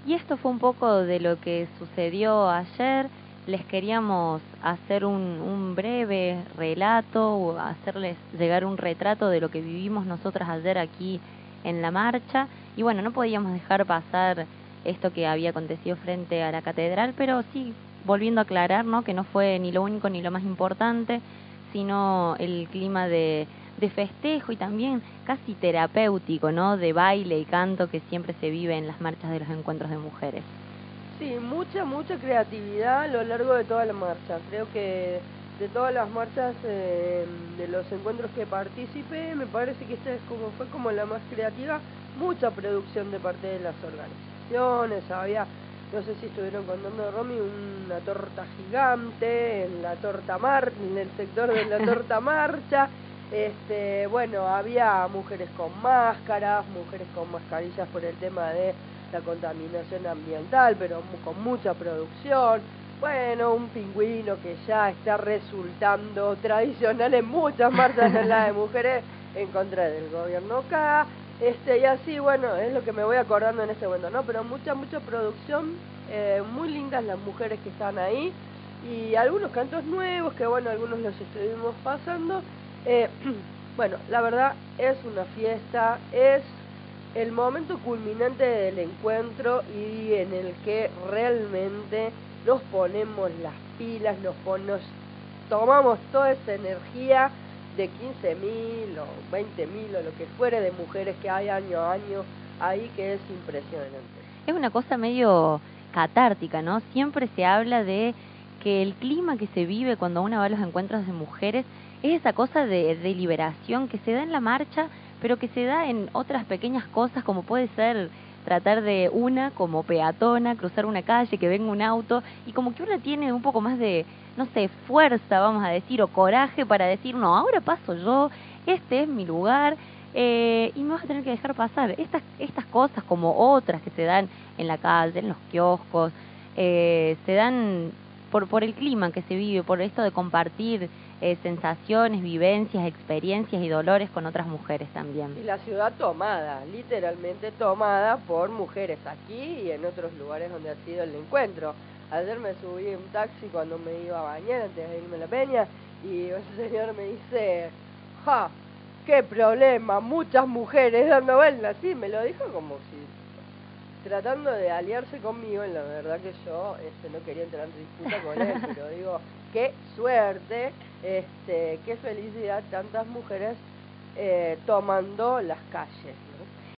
Y esto fue un poco de lo que sucedió ayer. Les queríamos hacer un breve relato o hacerles llegar un retrato de lo que vivimos nosotras ayer aquí en la marcha. Y bueno, no podíamos dejar pasar esto que había acontecido frente a la catedral, pero sí, volviendo a aclarar, ¿no?, que no fue ni lo único ni lo más importante, sino el clima de festejo y también casi terapéutico, ¿no?, de baile y canto que siempre se vive en las marchas de los encuentros de mujeres. Sí, mucha creatividad a lo largo de toda la marcha. Creo que de todas las marchas de los encuentros que participé, me parece que esta fue como la más creativa. Mucha producción de parte de las organizaciones. Había, no sé si estuvieron contando, Romy, una torta gigante en la en el sector de la torta marcha. Bueno, había mujeres con máscaras, mujeres con mascarillas por el tema de la contaminación ambiental, pero con mucha producción. Bueno, un pingüino que ya está resultando tradicional en muchas marchas en la de mujeres en contra del gobierno acá. Y así, bueno, es lo que me voy acordando en este momento, ¿no? Pero mucha producción, muy lindas las mujeres que están ahí, y algunos cantos nuevos que, bueno, algunos los estuvimos pasando. Eh, bueno, la verdad es una fiesta, es el momento culminante del encuentro y en el que realmente nos ponemos las pilas, nos tomamos toda esa energía de 15.000 o 20.000 o lo que fuere de mujeres que hay año a año ahí, que es impresionante. Es una cosa medio catártica, ¿no? Siempre se habla de que el clima que se vive cuando uno va a los encuentros de mujeres es esa cosa de liberación que se da en la marcha, pero que se da en otras pequeñas cosas, como puede ser tratar de una como peatona, cruzar una calle, que venga un auto, y como que uno tiene un poco más de, no sé, fuerza, vamos a decir, o coraje para decir, no, ahora paso yo, este es mi lugar, y me vas a tener que dejar pasar. Estas cosas, como otras que se dan en la calle, en los kioscos, se dan por el clima que se vive, por esto de compartir sensaciones, vivencias, experiencias y dolores con otras mujeres también. Y la ciudad tomada, literalmente tomada por mujeres, aquí y en otros lugares donde ha sido el encuentro. Ayer me subí en un taxi cuando me iba a bañar antes de irme a la peña, y un señor me dice, ¡ja! ¡Qué problema! Muchas mujeres dando vueltas. Sí, me lo dijo como si tratando de aliarse conmigo. Y la verdad que yo no quería entrar en disputa con él, pero digo, qué suerte, qué felicidad tantas mujeres tomando las calles.